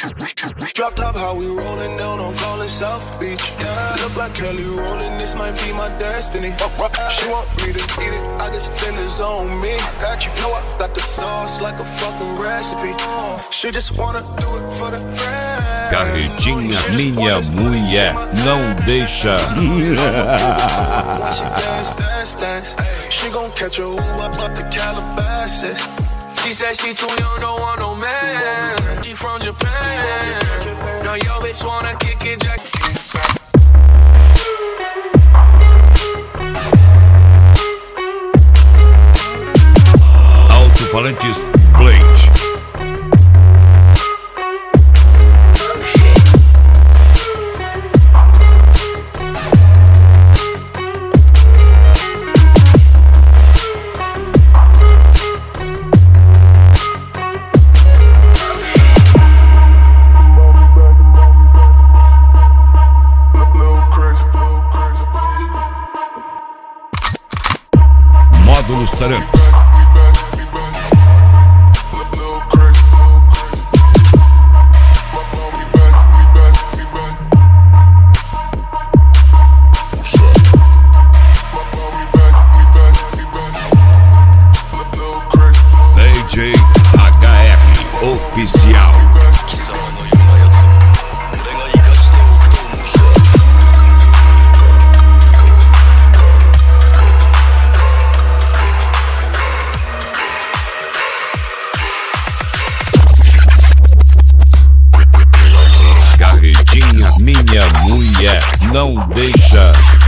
Drop top, how we rolling down on Callin' South Beach. Yeah, look like Kelly rolling, this might be my destiny. She want me to eat it, I got spinners on me. I got you, know I got the sauce like a fucking recipe. She just wanna do it for the friend. Carretinha, minha mulher, não deixa. She gon' catch a Uber up to Calabasas. She said she too young, don't want no man. She from Japan. No, yo bitch wanna kick it, Jack. Alto-falantes Blade. Módulos Tarancos. DJ HR Oficial. Carretinha, minha mulher, não deixa.